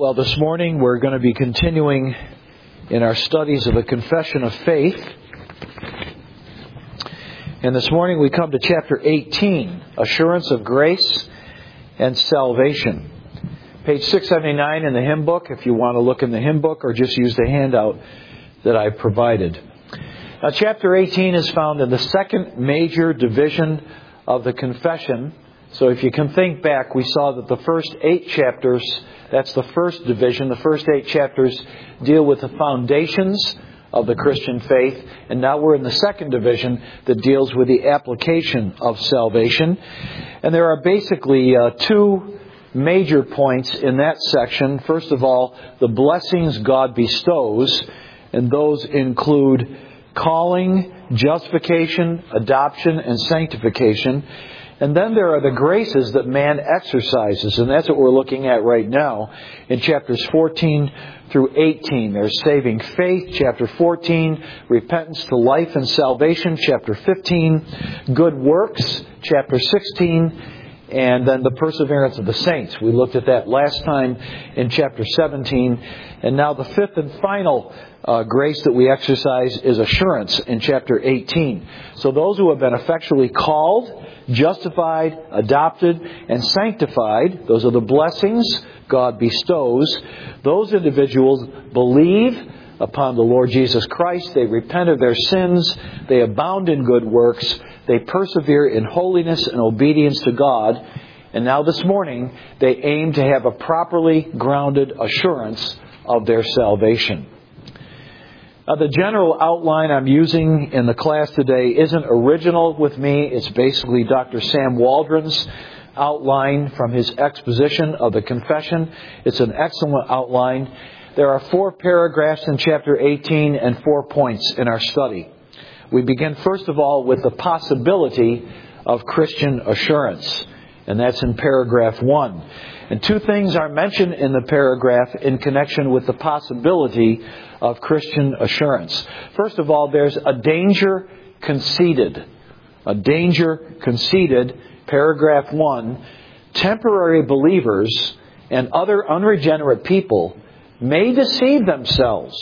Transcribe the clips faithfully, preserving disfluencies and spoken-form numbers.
Well, this morning we're going to be continuing in our studies of the Confession of Faith. And this morning we come to chapter eighteen, Assurance of Grace and Salvation. Page six seventy-nine in the hymn book, if you want to look in the hymn book or just use the handout that I provided. Now, chapter eighteen is found in the second major division of the Confession. So if you can think back, we saw that the first eight chapters, that's the first division. The first eight chapters deal with the foundations of the Christian faith. And now we're in the second division that deals with the application of salvation. And there are basically uh, two major points in that section. First of all, the blessings God bestows. And those include calling, justification, adoption, and sanctification. And then there are the graces that man exercises, and that's what we're looking at right now in chapters fourteen through eighteen. There's saving faith, chapter fourteen, repentance to life and salvation, chapter fifteen, good works, chapter sixteen, and then the perseverance of the saints. We looked at that last time in chapter seventeen. And now the fifth and final uh, grace that we exercise is assurance in chapter eighteen. So those who have been effectually called, justified, adopted, and sanctified, those are the blessings God bestows. Those individuals believe upon the Lord Jesus Christ. They repent of their sins. They abound in good works. They persevere in holiness and obedience to God. And now this morning, they aim to have a properly grounded assurance of their salvation. Now, the general outline I'm using in the class today isn't original with me. It's basically Doctor Sam Waldron's outline from his exposition of the Confession. It's an excellent outline. There are four paragraphs in chapter eighteen and four points in our study. We begin, first of all, with the possibility of Christian assurance. And that's in paragraph one. And two things are mentioned in the paragraph in connection with the possibility of Christian assurance. First of all, there's a danger conceded. A danger conceded, paragraph one. Temporary believers and other unregenerate people may deceive themselves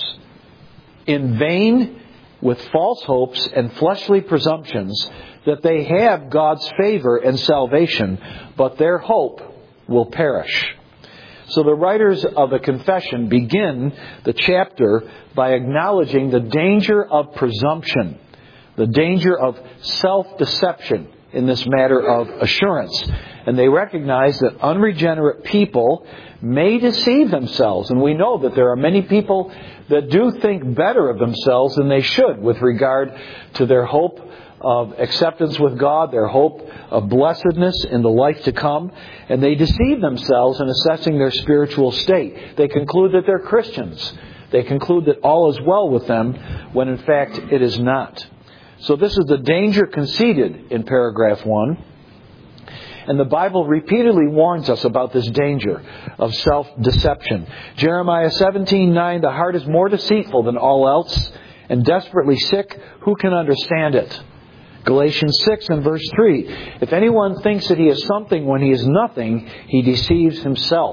in vain with false hopes and fleshly presumptions that they have God's favor and salvation, but their hope will perish. So the writers of the Confession begin the chapter by acknowledging the danger of presumption, the danger of self-deception in this matter of assurance. And they recognize that unregenerate people may deceive themselves. And we know that there are many people that do think better of themselves than they should with regard to their hope of acceptance with God, their hope of blessedness in the life to come. And they deceive themselves in assessing their spiritual state. They conclude that they're Christians. They conclude that all is well with them, when in fact it is not. So this is the danger conceded in paragraph one. And the Bible repeatedly warns us about this danger of self-deception. Jeremiah seventeen nine, the heart is more deceitful than all else and desperately sick. Who can understand it? Galatians six and verse three, if anyone thinks that he is something when he is nothing, he deceives himself.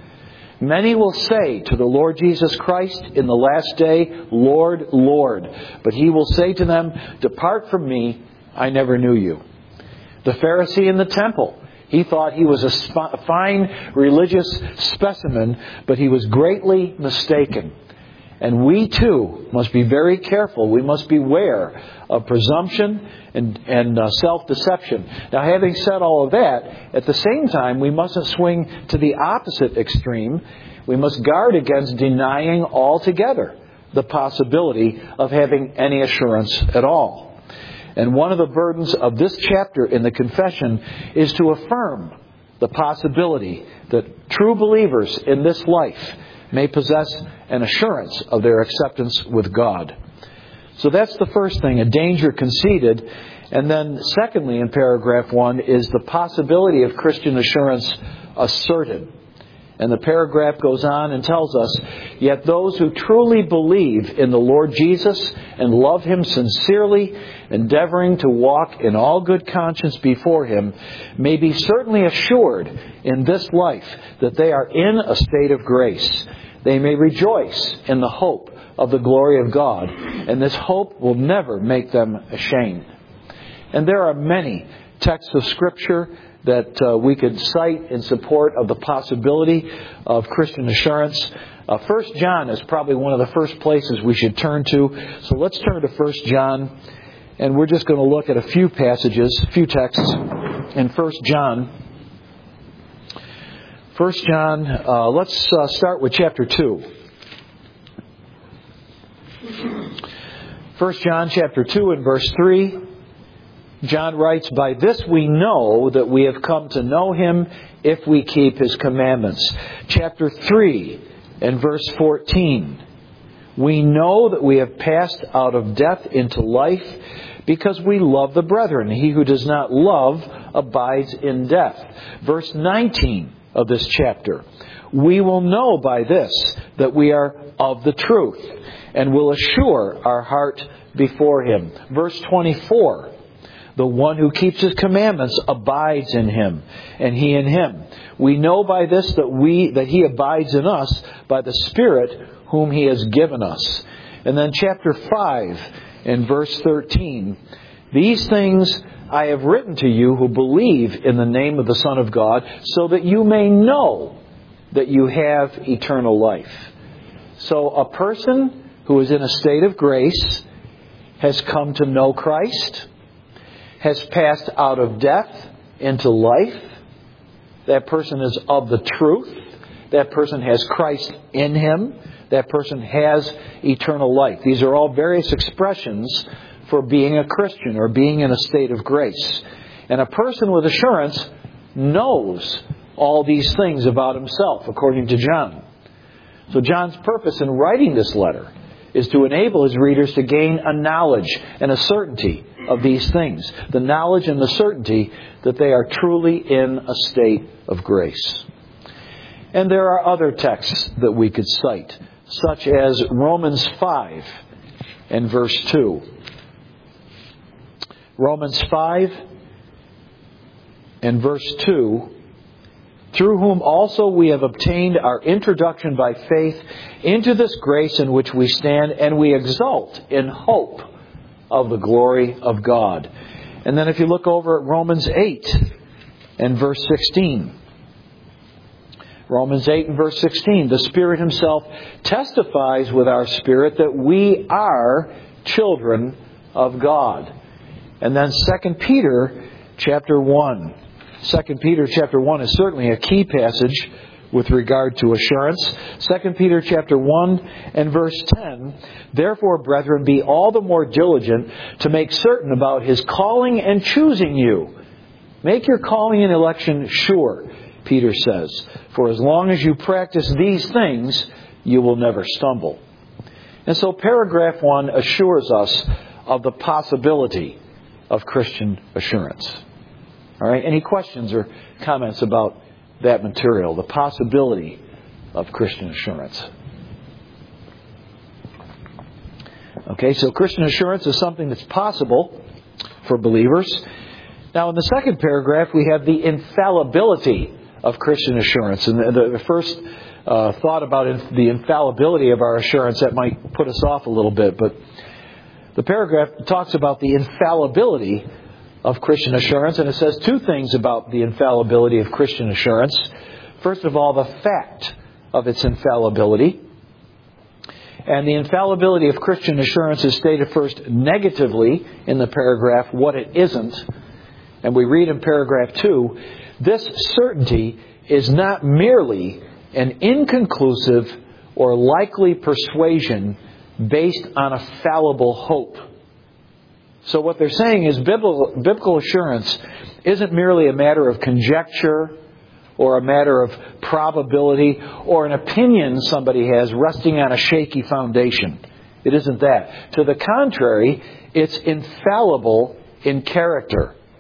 Many will say to the Lord Jesus Christ in the last day, Lord, Lord. But he will say to them, depart from me, I never knew you. The Pharisee in the temple, he thought he was a sp- fine religious specimen, but he was greatly mistaken. And we too must be very careful. We must beware of presumption and, and uh, self-deception. Now, having said all of that, at the same time, we mustn't swing to the opposite extreme. We must guard against denying altogether the possibility of having any assurance at all. And one of the burdens of this chapter in the Confession is to affirm the possibility that true believers in this life may possess an assurance of their acceptance with God. So that's the first thing, a danger conceded. And then secondly, in paragraph one, is the possibility of Christian assurance asserted. And the paragraph goes on and tells us, "Yet those who truly believe in the Lord Jesus and love Him sincerely, endeavoring to walk in all good conscience before Him, may be certainly assured in this life that they are in a state of grace. They may rejoice in the hope of the glory of God, and this hope will never make them ashamed." And there are many texts of Scripture that uh, we could cite in support of the possibility of Christian assurance. Uh, First John is probably one of the first places we should turn to. So let's turn to First John, and we're just going to look at a few passages, a few texts in First John. First John, uh, let's uh, start with chapter two. First John chapter two and verse three. John writes, "By this we know that we have come to know Him if we keep His commandments." Chapter three and verse fourteen. "We know that we have passed out of death into life because we love the brethren. He who does not love abides in death." Verse nineteen of this chapter. "We will know by this that we are of the truth and will assure our heart before Him." Verse twenty-four. "The one who keeps His commandments abides in Him, and He in him. We know by this that we that He abides in us by the Spirit whom He has given us." And then chapter five and verse thirteen. "These things I have written to you who believe in the name of the Son of God, so that you may know that you have eternal life." So a person who is in a state of grace has come to know Christ, has passed out of death into life. That person is of the truth. That person has Christ in him. That person has eternal life. These are all various expressions for being a Christian or being in a state of grace. And a person with assurance knows all these things about himself, according to John. So John's purpose in writing this letter is to enable his readers to gain a knowledge and a certainty of these things. The knowledge and the certainty that they are truly in a state of grace. And there are other texts that we could cite, such as Romans five and verse two. Romans five and verse two. "Through whom also we have obtained our introduction by faith into this grace in which we stand, and we exult in hope of the glory of God." And then if you look over at Romans eight and verse sixteen. Romans eight and verse sixteen. "The Spirit Himself testifies with our spirit that we are children of God." And then Second Peter chapter one. Second Peter chapter one is certainly a key passage with regard to assurance. Second Peter chapter one and verse ten. "Therefore, brethren, be all the more diligent to make certain about His calling and choosing you." Make your calling and election sure, Peter says. "For as long as you practice these things, you will never stumble." And so paragraph one assures us of the possibility of Christian assurance. All right, any questions or comments about that material, the possibility of Christian assurance? Okay, so Christian assurance is something that's possible for believers. Now, in the second paragraph, we have the infallibility of Christian assurance. And the, the first uh, thought about inf- the infallibility of our assurance, that might put us off a little bit. But the paragraph talks about the infallibility of Christian assurance, and it says two things about the infallibility of Christian assurance. First of all, the fact of its infallibility. And the infallibility of Christian assurance is stated first negatively in the paragraph, what it isn't. And we read in paragraph two, "This certainty is not merely an inconclusive or likely persuasion based on a fallible hope." So what they're saying is biblical, biblical assurance isn't merely a matter of conjecture or a matter of probability or an opinion somebody has resting on a shaky foundation. It isn't that. To the contrary, it's infallible in character.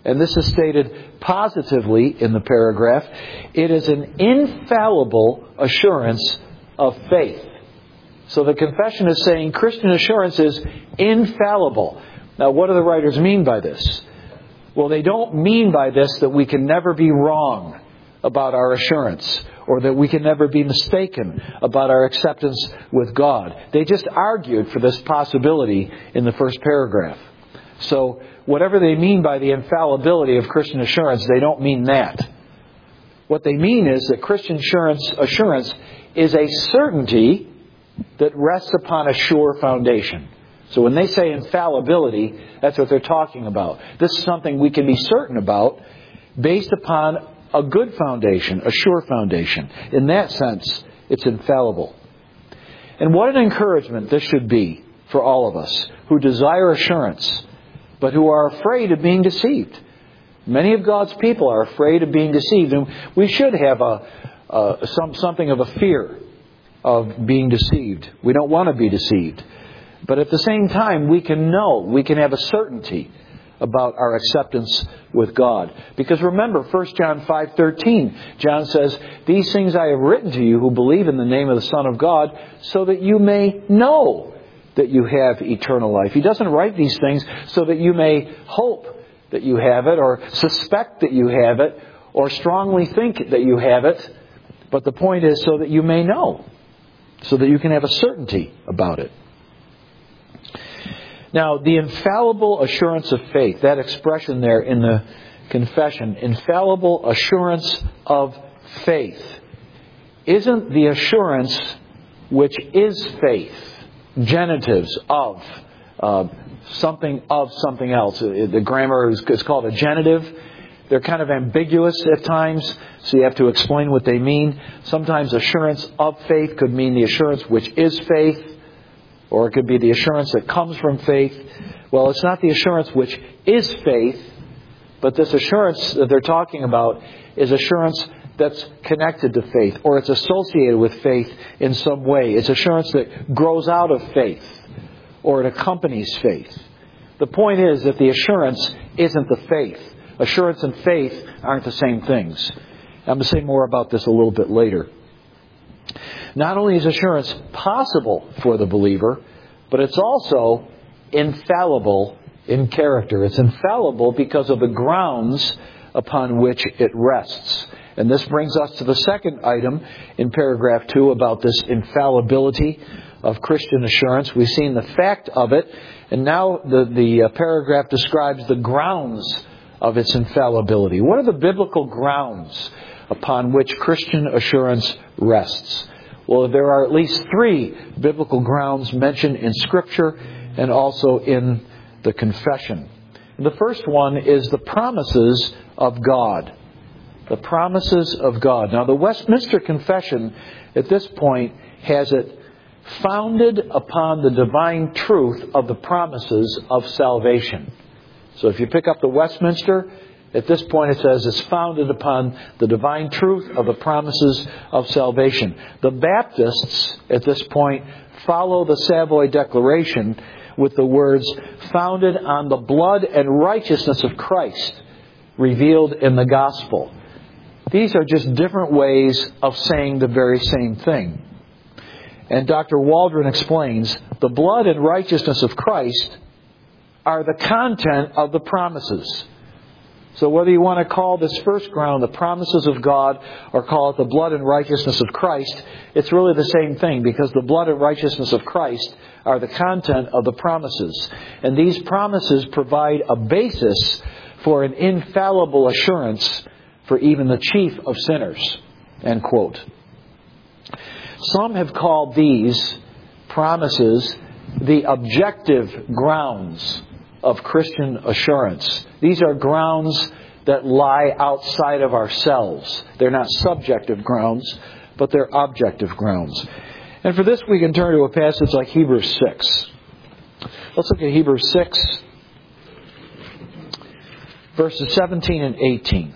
and this is stated positively in the paragraph, it is an infallible assurance of faith. So the confession is saying Christian assurance is infallible. Now, what do the writers mean by this? Well, they don't mean by this that we can never be wrong about our assurance, or that we can never be mistaken about our acceptance with God. They just argued for this possibility in the first paragraph. So, whatever they mean by the infallibility of Christian assurance, they don't mean that. What they mean is that Christian assurance, assurance is a certainty that rests upon a sure foundation. So when they say infallibility, that's what they're talking about. This is something we can be certain about based upon a good foundation, a sure foundation. In that sense, it's infallible. And what an encouragement this should be for all of us who desire assurance, but who are afraid of being deceived. Many of God's people are afraid of being deceived, and we should have a, a some something of a fear of being deceived. We don't want to be deceived. But at the same time, we can know, we can have a certainty about our acceptance with God. Because remember, First John five thirteen, John says, "These things I have written to you who believe in the name of the Son of God, so that you may know that you have eternal life." He doesn't write these things so that you may hope that you have it, or suspect that you have it, or strongly think that you have it. But the point is so that you may know, so that you can have a certainty about it. Now, the infallible assurance of faith, that expression there in the confession, infallible assurance of faith, isn't the assurance which is faith, genitives of, uh, something of something else. The grammar is, is called a genitive. They're kind of ambiguous at times, so you have to explain what they mean. Sometimes assurance of faith could mean the assurance which is faith, or it could be the assurance that comes from faith. Well, it's not the assurance which is faith, but this assurance that they're talking about is assurance that's connected to faith, or it's associated with faith in some way. It's assurance that grows out of faith, or it accompanies faith. The point is that the assurance isn't the faith. Assurance and faith aren't the same things. I'm going to say more about this a little bit later. Not only is assurance possible for the believer, but it's also infallible in character. It's infallible because of the grounds upon which it rests. And this brings us to the second item in paragraph two about this infallibility of Christian assurance. We've seen the fact of it, and now the, the uh, paragraph describes the grounds of its infallibility. What are the biblical grounds upon which Christian assurance rests? Well, there are at least three biblical grounds mentioned in Scripture and also in the confession. The first one is the promises of God. The promises of God. Now, the Westminster Confession, at this point, has it founded upon the divine truth of the promises of salvation. So if you pick up the Westminster, at this point it says it's founded upon the divine truth of the promises of salvation. The Baptists, at this point, follow the Savoy Declaration with the words, "founded on the blood and righteousness of Christ, revealed in the gospel." These are just different ways of saying the very same thing. And Doctor Waldron explains, the blood and righteousness of Christ are the content of the promises. So whether you want to call this first ground the promises of God or call it the blood and righteousness of Christ, it's really the same thing, because the blood and righteousness of Christ are the content of the promises. And these promises provide a basis for an infallible assurance for even the chief of sinners. End quote. Some have called these promises the objective grounds of Christian assurance. These are grounds that lie outside of ourselves. They're not subjective grounds, but they're objective grounds. And for this we can turn to a passage like Hebrews six. Let's look at Hebrews six, verses seventeen and eighteen.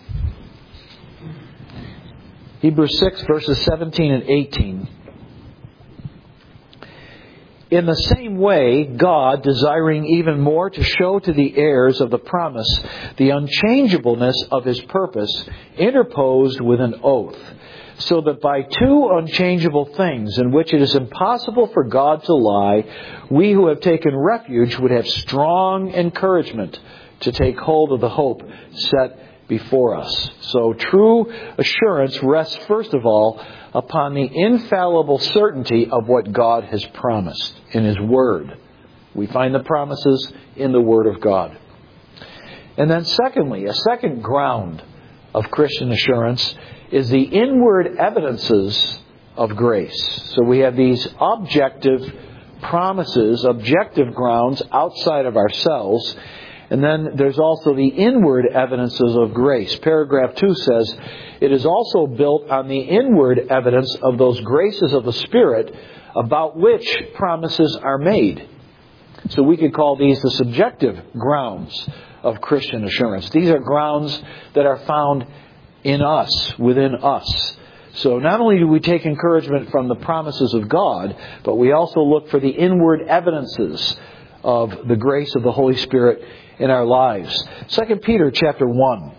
Hebrews six, verses seventeen and eighteen. In the same way, God, desiring even more to show to the heirs of the promise the unchangeableness of His purpose, interposed with an oath, so that by two unchangeable things in which it is impossible for God to lie, we who have taken refuge would have strong encouragement to take hold of the hope set before us. So true assurance rests first of all upon the infallible certainty of what God has promised in His Word. We find the promises in the Word of God. And then secondly, a second ground of Christian assurance is the inward evidences of grace. So we have these objective promises, objective grounds outside of ourselves. And then there's also the inward evidences of grace. Paragraph two says, it is also built on the inward evidence of those graces of the Spirit about which promises are made. So we could call these the subjective grounds of Christian assurance. These are grounds that are found in us, within us. So not only do we take encouragement from the promises of God, but we also look for the inward evidences of the grace of the Holy Spirit in our lives. Second Peter chapter one.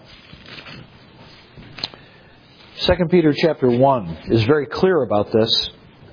Second Peter chapter one is very clear about this.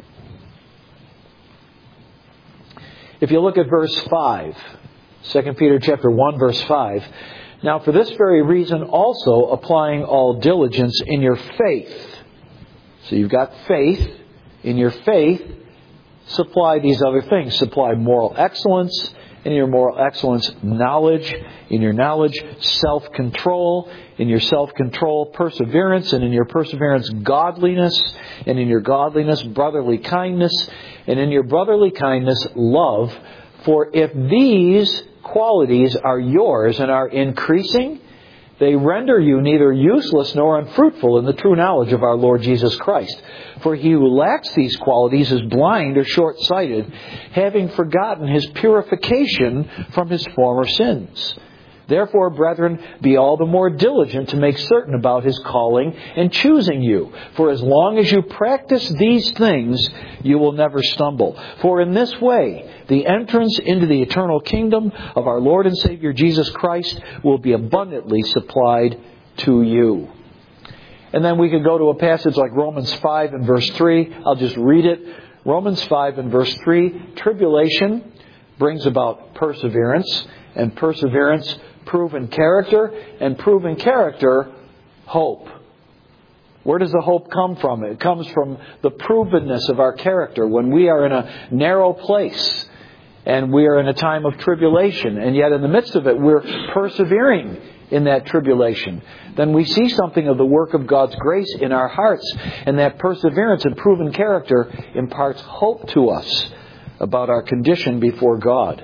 If you look at verse five, Second Peter chapter one, verse five, now for this very reason also applying all diligence in your faith. So you've got faith. In your faith, supply these other things. Supply moral excellence. In your moral excellence, knowledge. In your knowledge, self-control. In your self-control, perseverance. And in your perseverance, godliness. And in your godliness, brotherly kindness. And in your brotherly kindness, love. For if these qualities are yours and are increasing, they render you neither useless nor unfruitful in the true knowledge of our Lord Jesus Christ. For he who lacks these qualities is blind or short-sighted, having forgotten his purification from his former sins. Therefore, brethren, be all the more diligent to make certain about His calling and choosing you. For as long as you practice these things, you will never stumble. For in this way, the entrance into the eternal kingdom of our Lord and Savior Jesus Christ will be abundantly supplied to you. And then we could go to a passage like Romans five and verse three. I'll just read it. Romans five and verse three. Tribulation brings about perseverance, and perseverance proven character, and proven character, hope. Where does the hope come from? It comes from the provenness of our character. When we are in a narrow place and we are in a time of tribulation, and yet in the midst of it we're persevering in that tribulation, then we see something of the work of God's grace in our hearts, and that perseverance and proven character imparts hope to us about our condition before God.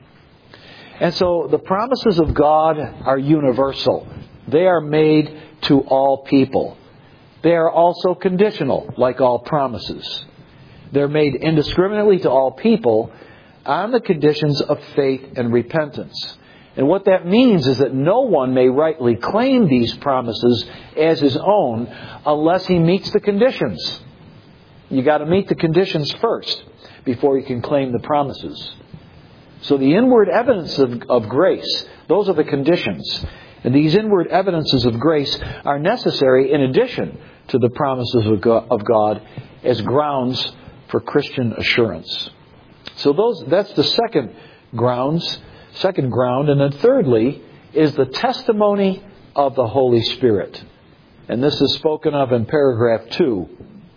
And so the promises of God are universal. They are made to all people. They are also conditional, like all promises. They're made indiscriminately to all people on the conditions of faith and repentance. And what that means is that no one may rightly claim these promises as his own unless he meets the conditions. You got to meet the conditions first before you can claim the promises. So the inward evidence of, of grace, those are the conditions. And these inward evidences of grace are necessary in addition to the promises of God, of God as grounds for Christian assurance. So those that's the second grounds, second ground. And then thirdly is the testimony of the Holy Spirit. And this is spoken of in paragraph two.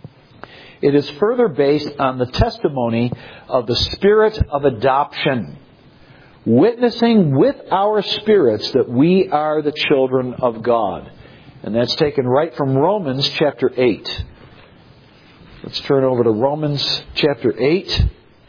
It is further based on the testimony of the Spirit of adoption, witnessing with our spirits that we are the children of God. And that's taken right from Romans chapter eight. Let's turn over to Romans chapter eight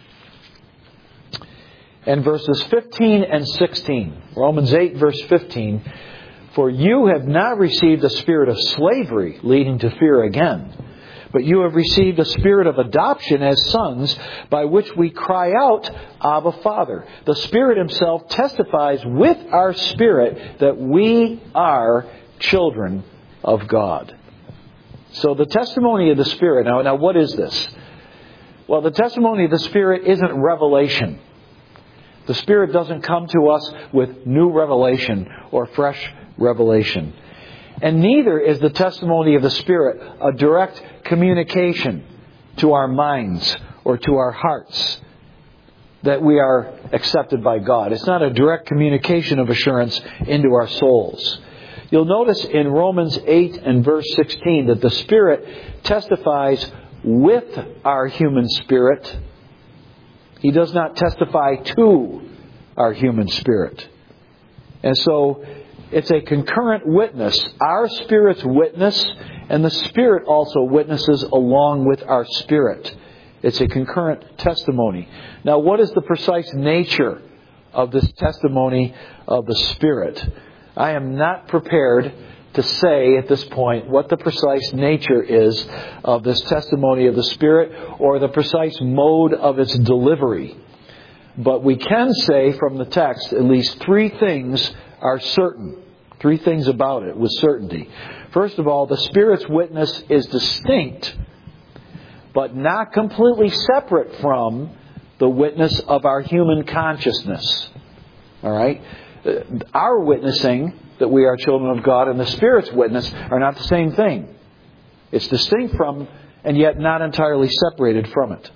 and verses fifteen and sixteen. Romans eight verse fifteen. For you have not received a spirit of slavery leading to fear again, but you have received a spirit of adoption as sons, by which we cry out, Abba, Father. The Spirit Himself testifies with our spirit that we are children of God. So the testimony of the Spirit. Now, now what is this? Well, the testimony of the Spirit isn't revelation. The Spirit doesn't come to us with new revelation or fresh revelation. And neither is the testimony of the Spirit a direct communication to our minds or to our hearts that we are accepted by God. It's not a direct communication of assurance into our souls. You'll notice in Romans eight and verse sixteen that the Spirit testifies with our human spirit. He does not testify to our human spirit. And so it's a concurrent witness. Our spirit's witness, and the Spirit also witnesses along with our spirit. It's a concurrent testimony. Now, what is the precise nature of this testimony of the Spirit? I am not prepared to say at this point what the precise nature is of this testimony of the Spirit or the precise mode of its delivery. But we can say from the text at least three things are certain. Three things about it with certainty. First of all, the Spirit's witness is distinct, but not completely separate from the witness of our human consciousness. All right? Our witnessing that we are children of God and the Spirit's witness are not the same thing. It's distinct from and yet not entirely separated from it.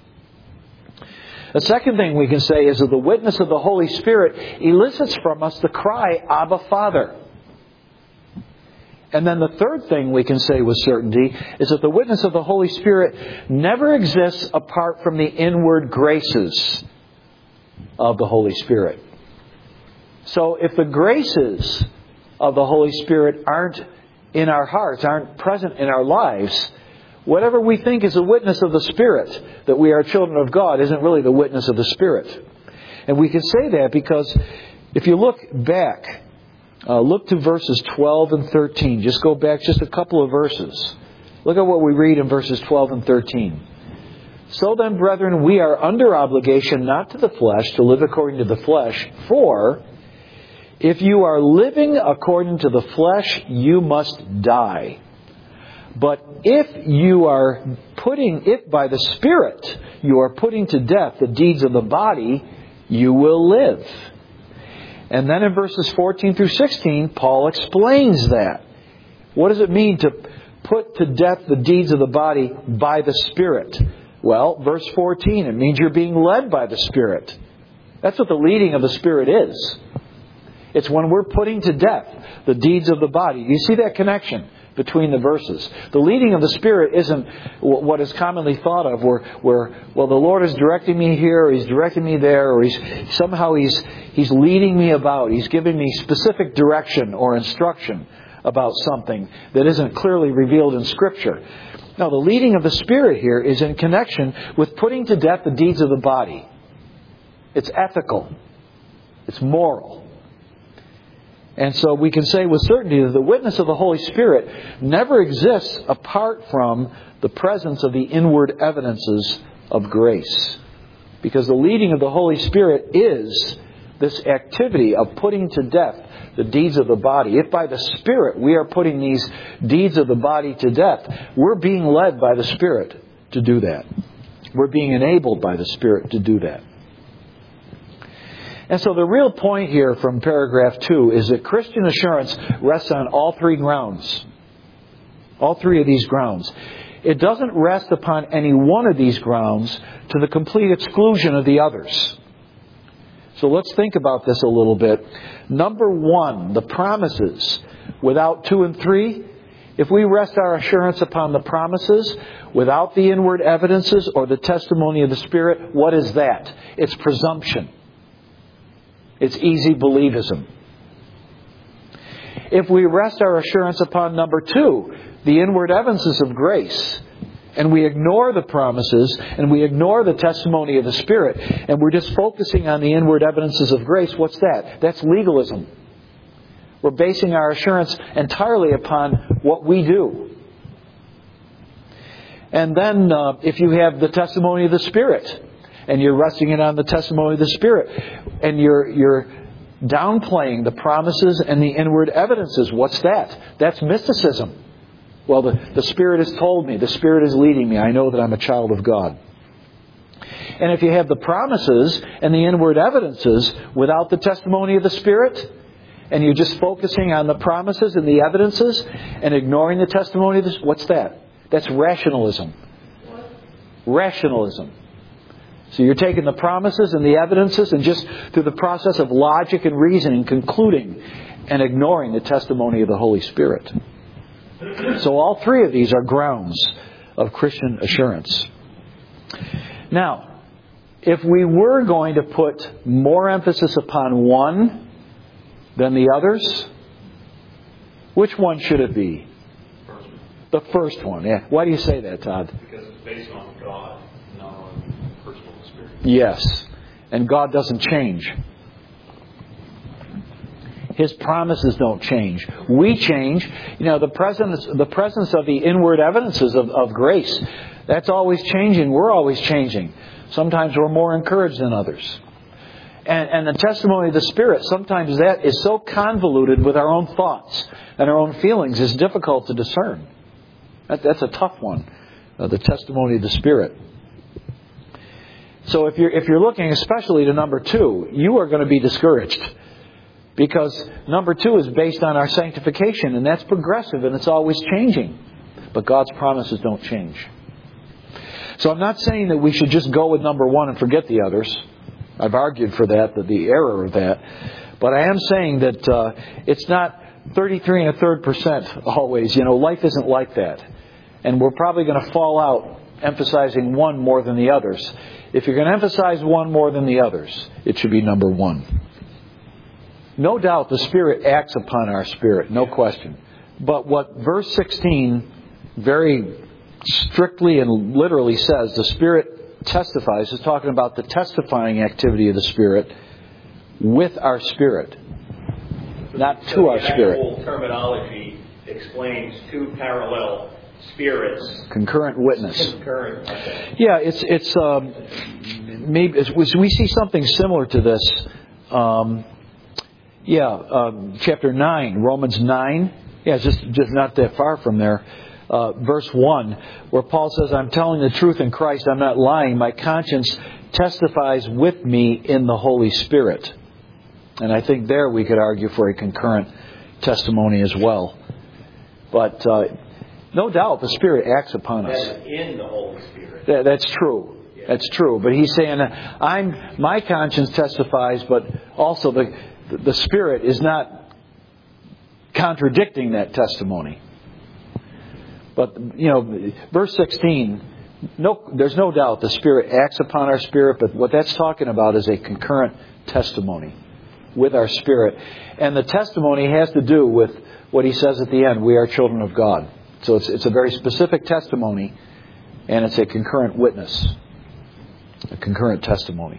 The second thing we can say is that the witness of the Holy Spirit elicits from us the cry, Abba, Father. And then the third thing we can say with certainty is that the witness of the Holy Spirit never exists apart from the inward graces of the Holy Spirit. So if the graces of the Holy Spirit aren't in our hearts, aren't present in our lives, whatever we think is a witness of the Spirit, that we are children of God, isn't really the witness of the Spirit. And we can say that because if you look back, uh, look to verses twelve and thirteen. Just go back just a couple of verses. Look at what we read in verses twelve and thirteen. So then, brethren, we are under obligation not to the flesh, to live according to the flesh. For if you are living according to the flesh, you must die. But if you are putting, if by the Spirit you are putting to death the deeds of the body, you will live. And then in verses fourteen through sixteen, Paul explains that. What does it mean to put to death the deeds of the body by the Spirit? Well, verse fourteen, it means you're being led by the Spirit. That's what the leading of the Spirit is. It's when we're putting to death the deeds of the body. You see that connection between the verses. The leading of the Spirit isn't what is commonly thought of where, where well, the Lord is directing me here, or He's directing me there, or He's somehow He's He's leading me about. He's giving me specific direction or instruction about something that isn't clearly revealed in Scripture. No, the leading of the Spirit here is in connection with putting to death the deeds of the body. It's ethical. It's moral. And so we can say with certainty that the witness of the Holy Spirit never exists apart from the presence of the inward evidences of grace. Because the leading of the Holy Spirit is this activity of putting to death the deeds of the body. If by the Spirit we are putting these deeds of the body to death, we're being led by the Spirit to do that. We're being enabled by the Spirit to do that. And so the real point here from paragraph two is that Christian assurance rests on all three grounds. All three of these grounds. It doesn't rest upon any one of these grounds to the complete exclusion of the others. So let's think about this a little bit. Number one, the promises. Without two and three, if we rest our assurance upon the promises without the inward evidences or the testimony of the Spirit, what is that? It's presumption. It's easy believism. If we rest our assurance upon number two, the inward evidences of grace, and we ignore the promises, and we ignore the testimony of the Spirit, and we're just focusing on the inward evidences of grace, what's that? That's legalism. We're basing our assurance entirely upon what we do. And then uh, if you have the testimony of the Spirit, and you're resting it on the testimony of the Spirit, and you're you're downplaying the promises and the inward evidences. What's that? That's mysticism. Well, the, the Spirit has told me. The Spirit is leading me. I know that I'm a child of God. And if you have the promises and the inward evidences without the testimony of the Spirit, and you're just focusing on the promises and the evidences and ignoring the testimony of the Spirit, what's that? That's rationalism. Rationalism. So you're taking the promises and the evidences and just through the process of logic and reasoning, concluding and ignoring the testimony of the Holy Spirit. So all three of these are grounds of Christian assurance. Now, if we were going to put more emphasis upon one than the others, which one should it be? First. The first one. Yeah. Why do you say that, Todd? Because it's based on God, not on personal experience. Yes. And God doesn't change. His promises don't change. We change. You know, the presence, the presence of the inward evidences of, of grace, that's always changing. We're always changing. Sometimes we're more encouraged than others. And, and the testimony of the Spirit, sometimes that is so convoluted with our own thoughts and our own feelings, it's difficult to discern. That, that's a tough one, uh, the testimony of the Spirit. So if you're, if you're looking especially to number two, you are going to be discouraged. Because number two is based on our sanctification, and that's progressive, and it's always changing. But God's promises don't change. So I'm not saying that we should just go with number one and forget the others. I've argued for that, that the error of that. But I am saying that uh, it's not thirty-three and a third percent always. You know, life isn't like that. And we're probably going to fall out emphasizing one more than the others. If you're going to emphasize one more than the others, it should be number one. No doubt the Spirit acts upon our spirit, no question. But what verse sixteen very strictly and literally says, the Spirit testifies, is talking about the testifying activity of the Spirit with our spirit, not so to our spirit. The whole terminology explains two parallel spirits. Concurrent witness. Concurrent. Okay. Yeah, it's it's um, maybe it's, we see something similar to this. Um, Yeah, um, chapter nine, Romans nine. Yeah, it's just, just not that far from there. Uh, verse one, where Paul says, I'm telling the truth in Christ, I'm not lying. My conscience testifies with me in the Holy Spirit. And I think there we could argue for a concurrent testimony as well. But uh, no doubt the Spirit acts upon us. That's in the Holy Spirit. That, that's true. Yeah. That's true. But he's saying, I'm my conscience testifies, but also the The Spirit is not contradicting that testimony. But, you know, verse sixteen, no, there's no doubt the Spirit acts upon our spirit, but what that's talking about is a concurrent testimony with our spirit. And the testimony has to do with what he says at the end, we are children of God. So it's, it's a very specific testimony, and it's a concurrent witness, a concurrent testimony.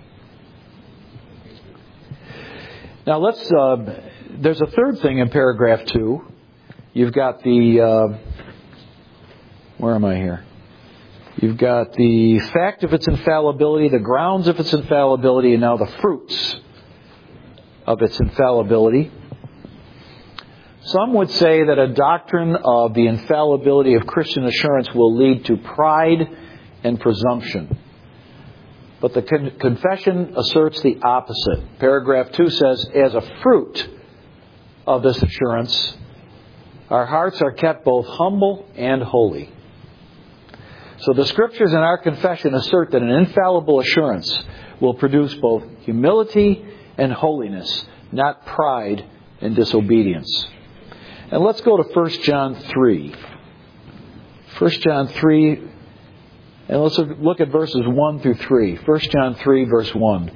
Now let's, uh, there's a third thing in paragraph two. You've got the, uh, where am I here? You've got the fact of its infallibility, the grounds of its infallibility, and now the fruits of its infallibility. Some would say that a doctrine of the infallibility of Christian assurance will lead to pride and presumption. But the con- confession asserts the opposite. Paragraph two says, as a fruit of this assurance, our hearts are kept both humble and holy. So the Scriptures in our confession assert that an infallible assurance will produce both humility and holiness, not pride and disobedience. And let's go to First John three. First John three, and let's look at verses one through three. First John three, verse one.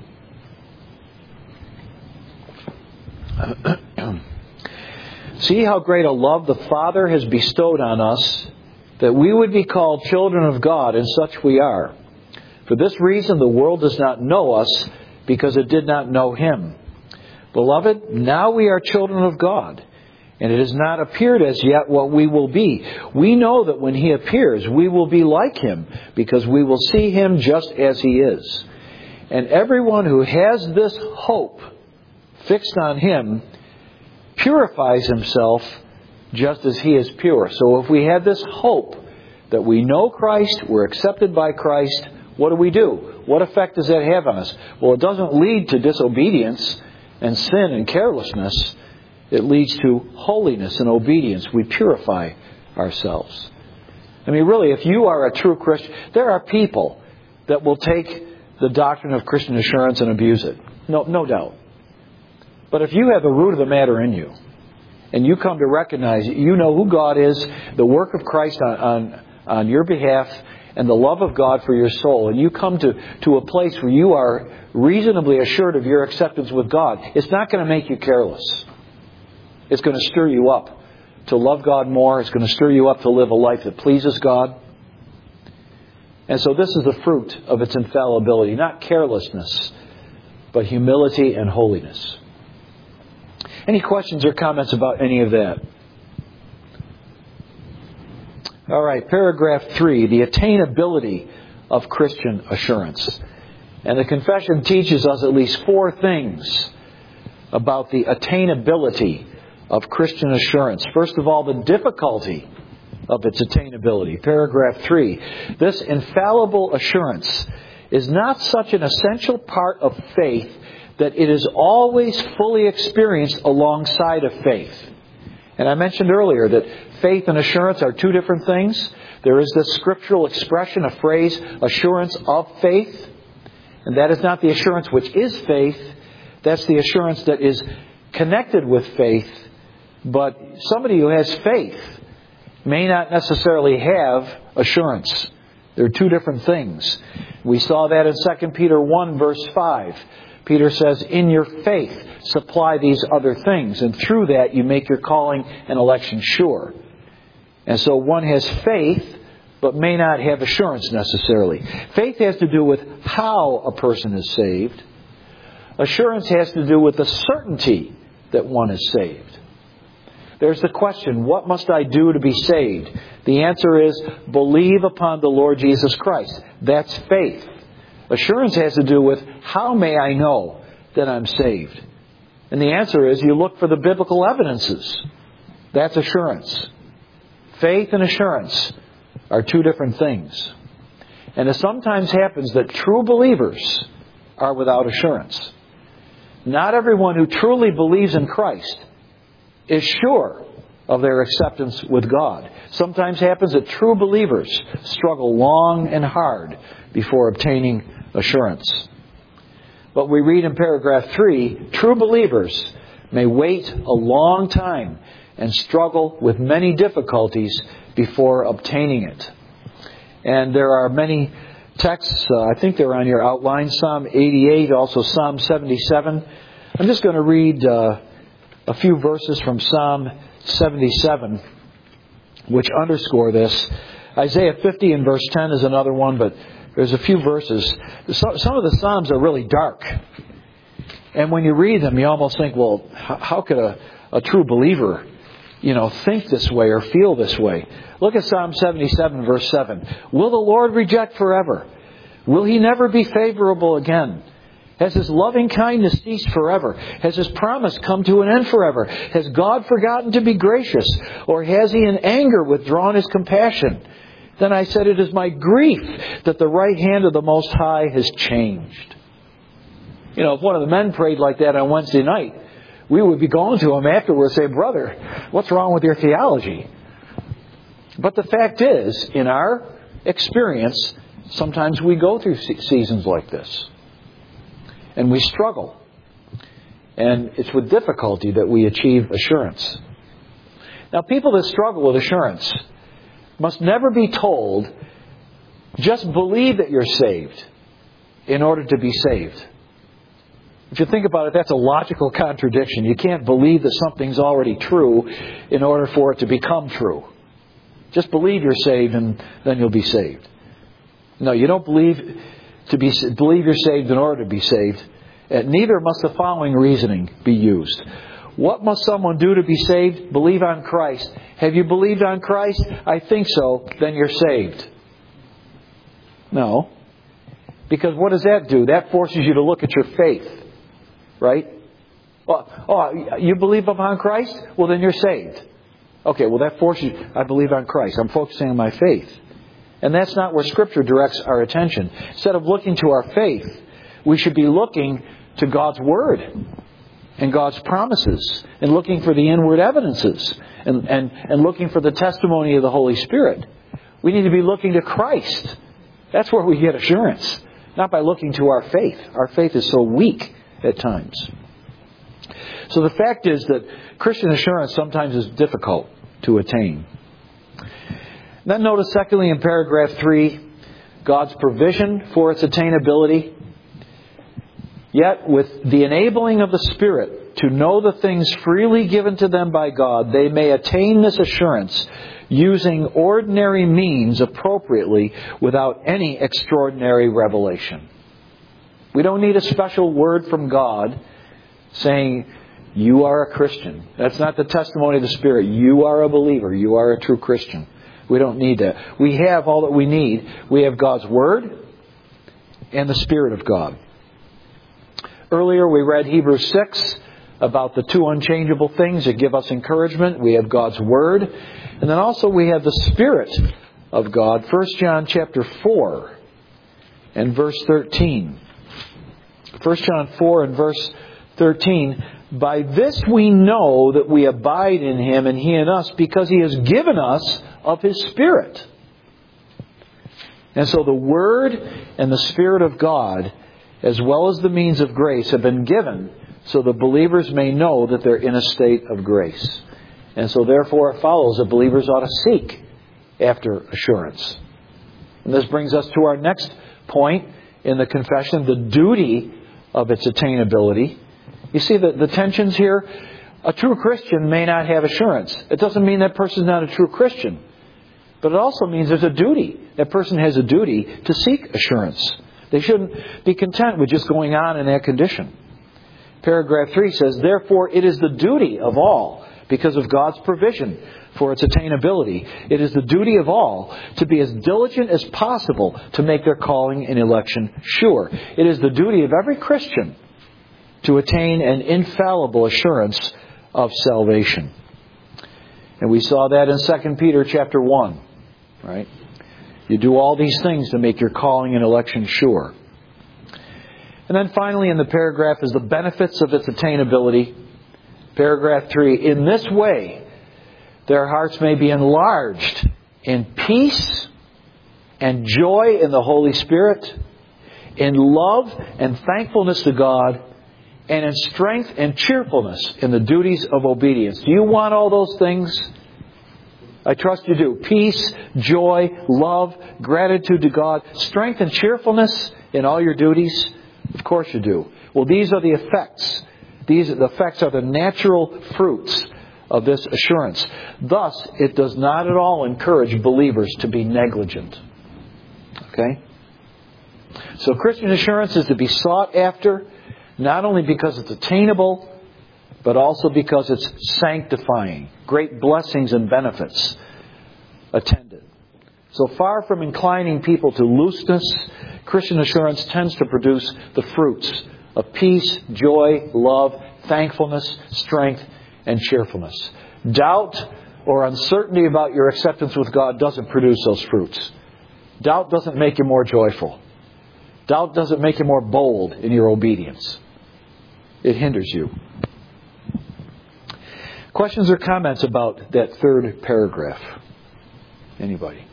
See how great a love the Father has bestowed on us, that we would be called children of God, and such we are. For this reason the world does not know us, because it did not know Him. Beloved, now we are children of God, and it has not appeared as yet what we will be. We know that when He appears, we will be like Him, because we will see Him just as He is. And everyone who has this hope fixed on Him purifies himself just as He is pure. So if we have this hope that we know Christ, we're accepted by Christ, what do we do? What effect does that have on us? Well, it doesn't lead to disobedience and sin and carelessness. It leads to holiness and obedience. We purify ourselves. I mean, really, if you are a true Christian, there are people that will take the doctrine of Christian assurance and abuse it. No, no doubt. But if you have the root of the matter in you, and you come to recognize, you know who God is, the work of Christ on, on, on your behalf, and the love of God for your soul, and you come to, to a place where you are reasonably assured of your acceptance with God, it's not going to make you careless. It's going to stir you up to love God more. It's going to stir you up to live a life that pleases God. And so this is the fruit of its infallibility. Not carelessness, but humility and holiness. Any questions or comments about any of that? All right, paragraph three, the attainability of Christian assurance. And the confession teaches us at least four things about the attainability of Christian assurance. First of all, the difficulty of its attainability. Paragraph three, this infallible assurance is not such an essential part of faith that it is always fully experienced alongside of faith. And I mentioned earlier that faith and assurance are two different things. There is this scriptural expression, a phrase, assurance of faith. And that is not the assurance which is faith. That's the assurance that is connected with faith. But somebody who has faith may not necessarily have assurance. They're two different things. We saw that in Second Peter one, verse five. Peter says, in your faith, supply these other things. And through that, you make your calling and election sure. And so one has faith, but may not have assurance necessarily. Faith has to do with how a person is saved. Assurance has to do with the certainty that one is saved. There's the question, what must I do to be saved? The answer is, believe upon the Lord Jesus Christ. That's faith. Assurance has to do with, how may I know that I'm saved? And the answer is, you look for the biblical evidences. That's assurance. Faith and assurance are two different things. And it sometimes happens that true believers are without assurance. Not everyone who truly believes in Christ is sure of their acceptance with God. Sometimes happens that true believers struggle long and hard before obtaining assurance. But we read in paragraph three, true believers may wait a long time and struggle with many difficulties before obtaining it. And there are many texts, uh, I think they're on your outline, Psalm eighty-eight, also Psalm seventy-seven. I'm just going to read uh, a few verses from Psalm seventy-seven, which underscore this. Isaiah fifty and verse ten is another one, but there's a few verses. Some of the Psalms are really dark. And when you read them, you almost think, well, how could a, a true believer, you know, think this way or feel this way? Look at Psalm seventy-seven, verse seven. Will the Lord reject forever? Will He never be favorable again? Has His loving kindness ceased forever? Has His promise come to an end forever? Has God forgotten to be gracious? Or has He in anger withdrawn His compassion? Then I said, it is my grief that the right hand of the Most High has changed. You know, if one of the men prayed like that on Wednesday night, we would be going to him afterwards and say, brother, what's wrong with your theology? But the fact is, in our experience, sometimes we go through seasons like this. And we struggle. And it's with difficulty that we achieve assurance. Now, people that struggle with assurance must never be told, just believe that you're saved in order to be saved. If you think about it, that's a logical contradiction. You can't believe that something's already true in order for it to become true. Just believe you're saved and then you'll be saved. No, you don't believe to be believe you're saved in order to be saved. And neither must the following reasoning be used. What must someone do to be saved? Believe on Christ. Have you believed on Christ? I think so. Then you're saved. No. Because what does that do? That forces you to look at your faith. Right? Oh, oh, you believe upon Christ? Well, then you're saved. Okay, well that forces you. I believe on Christ. I'm focusing on my faith. And that's not where Scripture directs our attention. Instead of looking to our faith, we should be looking to God's Word and God's promises, and looking for the inward evidences, and, and, and looking for the testimony of the Holy Spirit. We need to be looking to Christ. That's where we get assurance, not by looking to our faith. Our faith is so weak at times. So the fact is that Christian assurance sometimes is difficult to attain. Then notice, secondly, in paragraph three, God's provision for its attainability. Yet, with the enabling of the Spirit to know the things freely given to them by God, they may attain this assurance using ordinary means appropriately without any extraordinary revelation. We don't need a special word from God saying, you are a Christian. That's not the testimony of the Spirit. You are a believer. You are a true Christian. We don't need that. We have all that we need. We have God's Word and the Spirit of God. Earlier we read Hebrews six about the two unchangeable things that give us encouragement. We have God's Word. And then also we have the Spirit of God. First John chapter four and verse thirteen. First John four and verse thirteen. By this we know that we abide in Him and He in us, because He has given us of His Spirit. And so the Word and the Spirit of God, as well as the means of grace, have been given so the believers may know that they're in a state of grace. And so therefore it follows that believers ought to seek after assurance. And this brings us to our next point in the confession, the duty of its attainability. You see the, the tensions here? A true Christian may not have assurance. It doesn't mean that person's not a true Christian. But it also means there's a duty. That person has a duty to seek assurance. They shouldn't be content with just going on in that condition. Paragraph three says, therefore it is the duty of all, because of God's provision for its attainability, it is the duty of all to be as diligent as possible to make their calling and election sure. It is the duty of every Christian to attain an infallible assurance of salvation. And we saw that in Second Peter chapter one, right? You do all these things to make your calling and election sure. And then finally in the paragraph is the benefits of its attainability. Paragraph three, in this way, their hearts may be enlarged in peace and joy in the Holy Spirit, in love and thankfulness to God, and in strength and cheerfulness in the duties of obedience. Do you want all those things? I trust you do. Peace, joy, love, gratitude to God, strength and cheerfulness in all your duties. Of course you do. Well, these are the effects. These the effects are the natural fruits of this assurance. Thus, it does not at all encourage believers to be negligent. Okay? So Christian assurance is to be sought after, not only because it's attainable, but also because it's sanctifying. Great blessings and benefits attended. So far from inclining people to looseness, Christian assurance tends to produce the fruits of peace, joy, love, thankfulness, strength, and cheerfulness. Doubt or uncertainty about your acceptance with God doesn't produce those fruits. Doubt doesn't make you more joyful. Doubt doesn't make you more bold in your obedience. It hinders you. Questions or comments about that third paragraph? Anybody?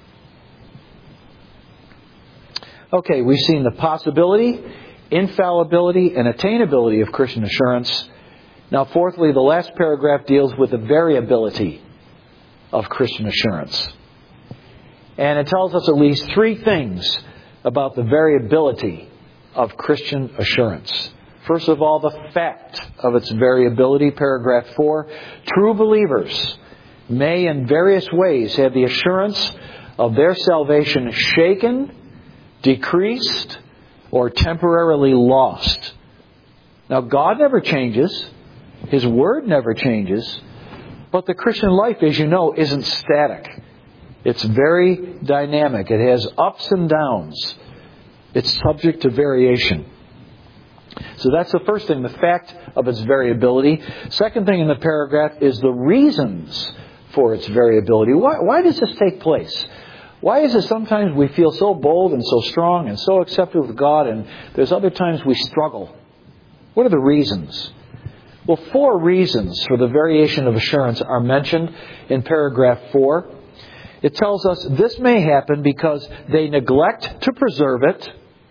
Okay, we've seen the possibility, infallibility, and attainability of Christian assurance. Now, fourthly, the last paragraph deals with the variability of Christian assurance. And it tells us at least three things about the variability of Christian assurance. First of all, the fact of its variability, paragraph four. True believers may in various ways have the assurance of their salvation shaken, decreased, or temporarily lost. Now, God never changes. His Word never changes. But the Christian life, as you know, isn't static. It's very dynamic. It has ups and downs. It's subject to variation. So that's the first thing, the fact of its variability. Second thing in the paragraph is the reasons for its variability. Why, why does this take place? Why is it sometimes we feel so bold and so strong and so accepted with God, and there's other times we struggle? What are the reasons? Well, four reasons for the variation of assurance are mentioned in paragraph four. It tells us this may happen because they neglect to preserve it,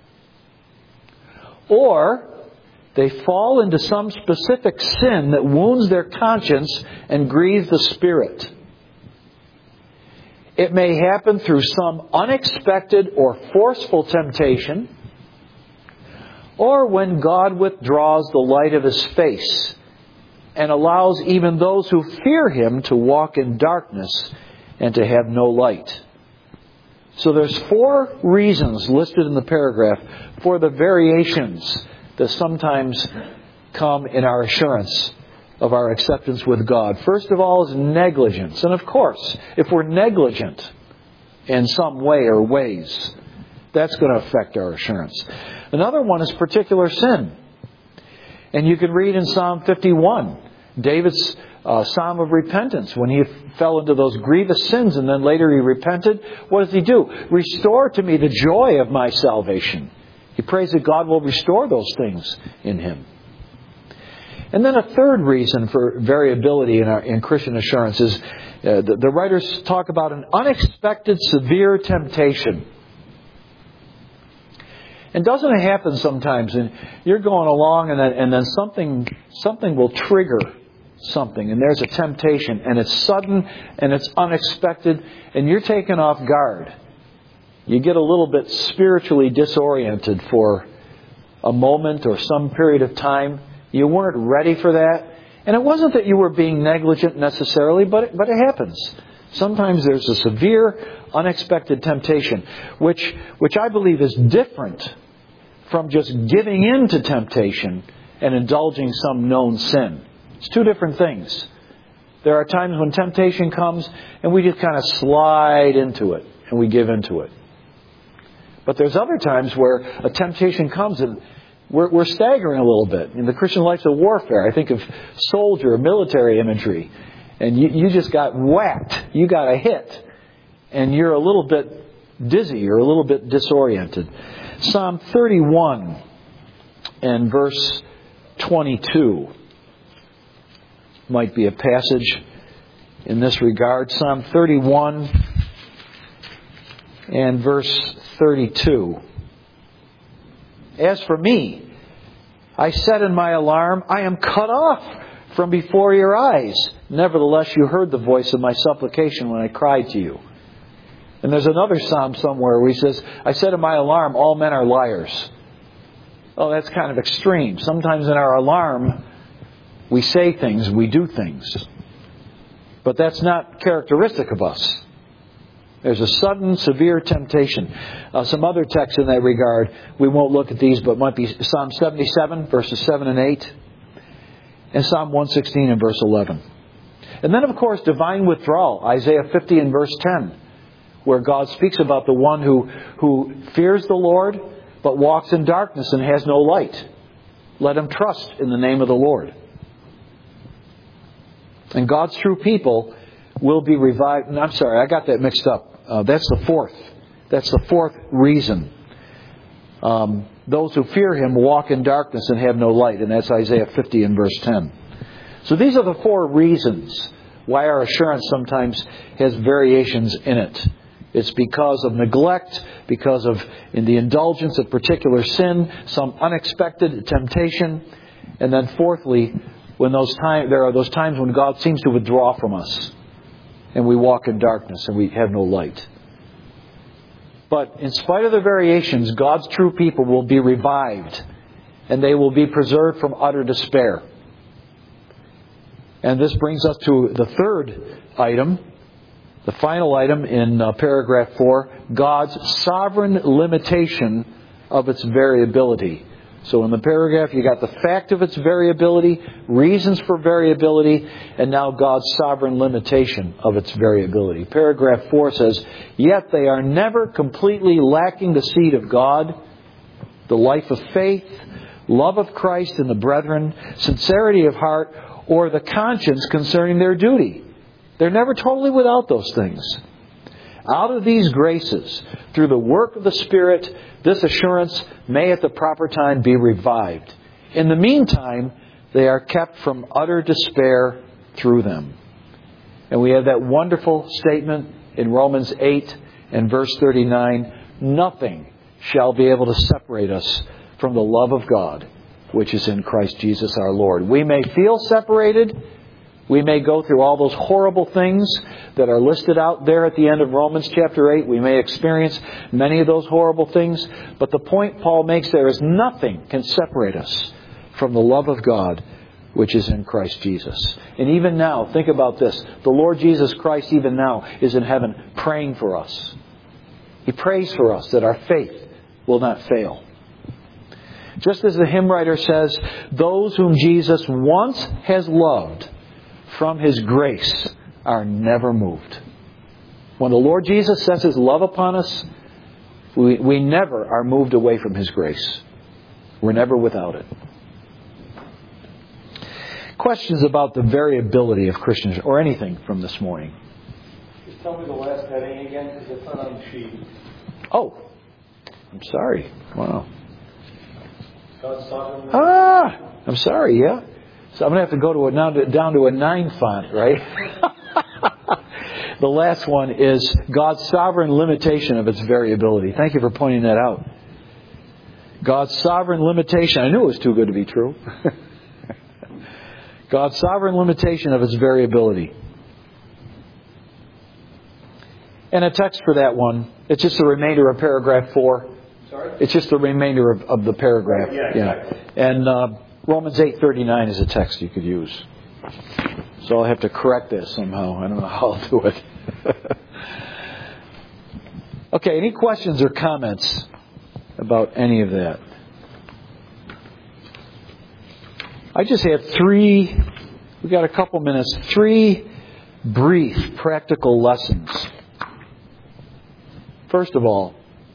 or they fall into some specific sin that wounds their conscience and grieves the Spirit. It may happen through some unexpected or forceful temptation, or when God withdraws the light of His face and allows even those who fear Him to walk in darkness and to have no light. So there's four reasons listed in the paragraph for the variations that sometimes come in our assurance of our acceptance with God. First of all is negligence. And of course, if we're negligent in some way or ways, that's going to affect our assurance. Another one is particular sin. And you can read in Psalm fifty-one, David's uh, Psalm of repentance. When he fell into those grievous sins and then later he repented, what does he do? Restore to me the joy of my salvation. He prays that God will restore those things in him. And then a third reason for variability in, our, in Christian assurance is uh, the, the writers talk about an unexpected severe temptation. And doesn't it happen sometimes? And you're going along and then, and then something something will trigger something. And there's a temptation. And it's sudden and it's unexpected. And you're taken off guard. You get a little bit spiritually disoriented for a moment or some period of time. You weren't ready for that. And it wasn't that you were being negligent necessarily, but it, but it happens. Sometimes there's a severe, unexpected temptation, which which I believe is different from just giving in to temptation and indulging some known sin. It's two different things. There are times when temptation comes and we just kind of slide into it and we give into it. But there's other times where a temptation comes and we're, we're staggering a little bit. In the Christian life's a warfare. I think of soldier, military imagery. And you, you just got whacked. You got a hit. And you're a little bit dizzy or a little bit disoriented. Psalm thirty-one and verse twenty-two might be a passage in this regard. Psalm thirty-one and verse thirty-two. As for me, I said in my alarm, I am cut off from before your eyes. Nevertheless, you heard the voice of my supplication when I cried to you. And there's another psalm somewhere where he says, I said in my alarm, all men are liars. Oh, that's kind of extreme. Sometimes in our alarm, we say things, we do things. But that's not characteristic of us. There's a sudden, severe temptation. Uh, some other texts in that regard, we won't look at these, but might be Psalm seventy-seven, verses seven and eight. And Psalm one sixteen and verse eleven. And then, of course, divine withdrawal. Isaiah fifty and verse ten. Where God speaks about the one who, who fears the Lord, but walks in darkness and has no light. Let him trust in the name of the Lord. And God's true people will be revived. And I'm sorry, I got that mixed up. Uh, that's the fourth. That's the fourth reason. Um, those who fear Him walk in darkness and have no light. And that's Isaiah fifty and verse ten. So these are the four reasons why our assurance sometimes has variations in it. It's because of neglect, because of in the indulgence of particular sin, some unexpected temptation, and then fourthly, when those time, there are those times when God seems to withdraw from us, and we walk in darkness and we have no light. But in spite of the variations, God's true people will be revived, and they will be preserved from utter despair. And this brings us to the third item. The final item in uh, paragraph four, God's sovereign limitation of its variability. So in the paragraph, you got the fact of its variability, reasons for variability, and now God's sovereign limitation of its variability. Paragraph four says, yet they are never completely lacking the seed of God, the life of faith, love of Christ and the brethren, sincerity of heart, or the conscience concerning their duty. They're never totally without those things. Out of these graces, through the work of the Spirit, this assurance may at the proper time be revived. In the meantime, they are kept from utter despair through them. And we have that wonderful statement in Romans eight and verse thirty-nine, nothing shall be able to separate us from the love of God, which is in Christ Jesus our Lord. We may feel separated. We may go through all those horrible things that are listed out there at the end of Romans chapter eight. We may experience many of those horrible things. But the point Paul makes there is nothing can separate us from the love of God, which is in Christ Jesus. And even now, think about this. The Lord Jesus Christ even now is in heaven praying for us. He prays for us that our faith will not fail. Just as the hymn writer says, those whom Jesus once has loved from His grace are never moved. When the Lord Jesus sets His love upon us, we, we never are moved away from His grace. We're never without it. Questions about the variability of Christians or anything from this morning? Just tell me the last heading again, because it's not on the sheet. Oh, I'm sorry. Wow. God's sovereign. Ah, I'm sorry, yeah. So I'm going to have to go to a, down, to, down to a nine font, right? The last one is God's sovereign limitation of its variability. Thank you for pointing that out. God's sovereign limitation. I knew it was too good to be true. God's sovereign limitation of its variability. And a text for that one, it's just the remainder of paragraph four. Sorry? It's just the remainder of, of the paragraph. Yeah, exactly. Yeah. And uh, Romans eight thirty-nine is a text you could use. So I'll have to correct this somehow. I don't know how I'll do it. Okay, any questions or comments about any of that? I just have three, we've got a couple minutes, three brief practical lessons. First of all,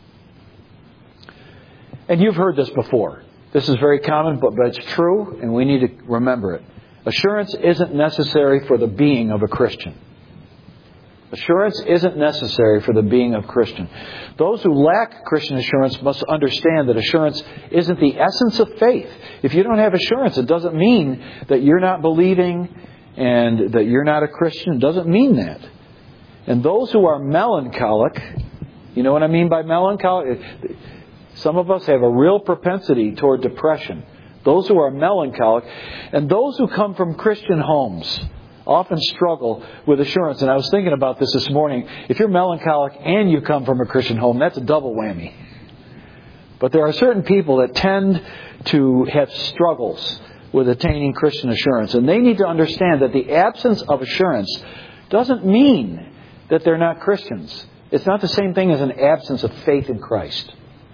and you've heard this before. This is very common, but, but it's true, and we need to remember it. Assurance isn't necessary for the being of a Christian. Assurance isn't necessary for the being of a Christian. Those who lack Christian assurance must understand that assurance isn't the essence of faith. If you don't have assurance, it doesn't mean that you're not believing and that you're not a Christian. It doesn't mean that. And those who are melancholic, you know what I mean by melancholic? Some of us have a real propensity toward depression. Those who are melancholic and those who come from Christian homes often struggle with assurance. And I was thinking about this this morning. If you're melancholic and you come from a Christian home, that's a double whammy. But there are certain people that tend to have struggles with attaining Christian assurance. And they need to understand that the absence of assurance doesn't mean that they're not Christians. It's not the same thing as an absence of faith in Christ.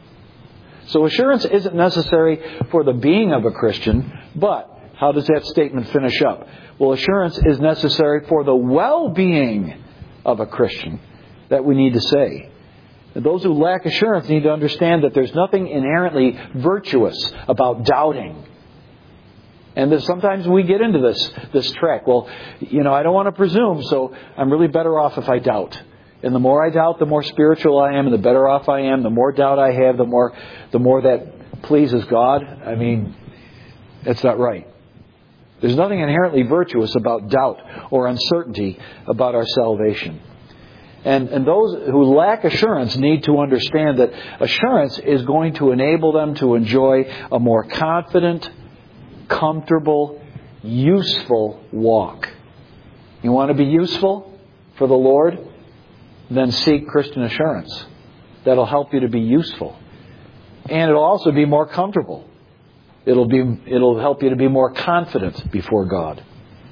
So assurance isn't necessary for the being of a Christian, but how does that statement finish up? Well, assurance is necessary for the well-being of a Christian that we need to say. And those who lack assurance need to understand that there's nothing inherently virtuous about doubting. And that sometimes we get into this, this track. Well, you know, I don't want to presume, so I'm really better off if I doubt. And the more I doubt, the more spiritual I am, and the better off I am. The more doubt I have, the more, the more that pleases God. I mean, that's not right. There's nothing inherently virtuous about doubt or uncertainty about our salvation. And, and those who lack assurance need to understand that assurance is going to enable them to enjoy a more confident, comfortable, useful walk. You want to be useful for the Lord? Then seek Christian assurance. That'll help you to be useful. And it'll also be more comfortable. It'll be, it'll help you to be more confident before God.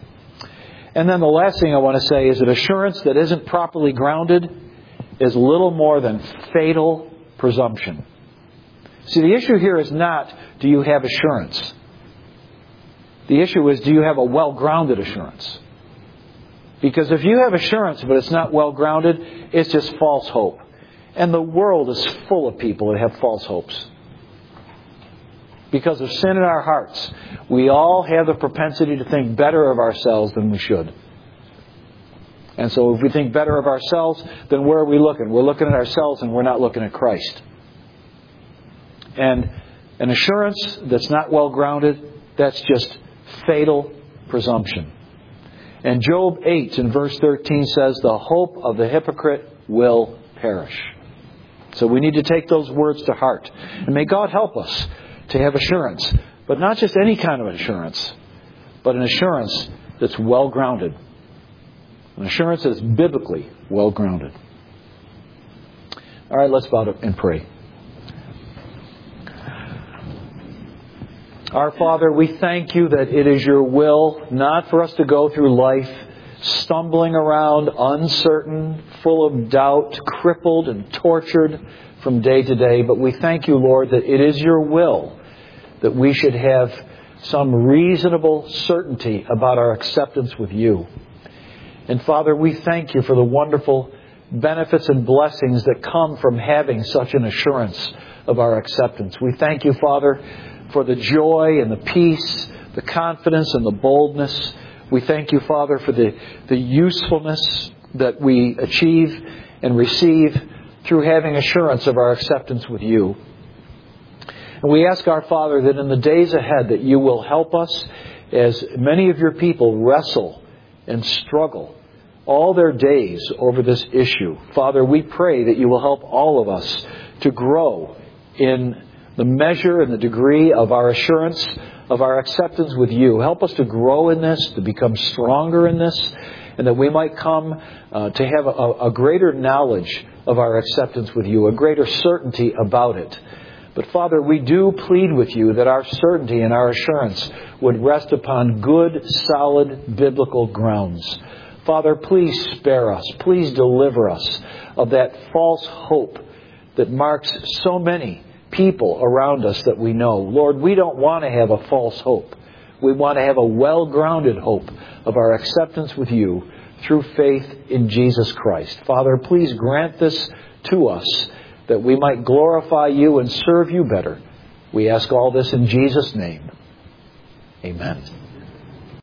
And then the last thing I want to say is that assurance that isn't properly grounded is little more than fatal presumption. See, the issue here is not, do you have assurance? The issue is, do you have a well-grounded assurance? Because if you have assurance but it's not well-grounded, it's just false hope. And the world is full of people that have false hopes. Because of sin in our hearts, we all have the propensity to think better of ourselves than we should. And so if we think better of ourselves, then where are we looking? We're looking at ourselves and we're not looking at Christ. And an assurance that's not well grounded, that's just fatal presumption. And Job eight in verse thirteen says, the hope of the hypocrite will perish. So we need to take those words to heart. And may God help us to have assurance. But not just any kind of assurance, but an assurance that's well grounded. An assurance that's biblically well grounded. All right, let's bow and pray. Our Father, we thank you that it is your will not for us to go through life stumbling around, uncertain, full of doubt, crippled and tortured from day to day. But we thank you, Lord, that it is your will that we should have some reasonable certainty about our acceptance with you. And Father, we thank you for the wonderful benefits and blessings that come from having such an assurance of our acceptance. We thank you, Father, for the joy and the peace, the confidence and the boldness. We thank you, Father, for the, the usefulness that we achieve and receive through having assurance of our acceptance with you. And we ask our Father that in the days ahead that you will help us as many of your people wrestle and struggle all their days over this issue. Father, we pray that you will help all of us to grow in the measure and the degree of our assurance of our acceptance with you. Help us to grow in this, to become stronger in this, and that we might come uh, to have a, a greater knowledge of our acceptance with you, a greater certainty about it. But Father, we do plead with you that our certainty and our assurance would rest upon good, solid, biblical grounds. Father, please spare us. Please deliver us of that false hope that marks so many people around us that we know. Lord, we don't want to have a false hope. We want to have a well-grounded hope of our acceptance with you through faith in Jesus Christ. Father, please grant this to us that we might glorify you and serve you better. We ask all this in Jesus' name. Amen.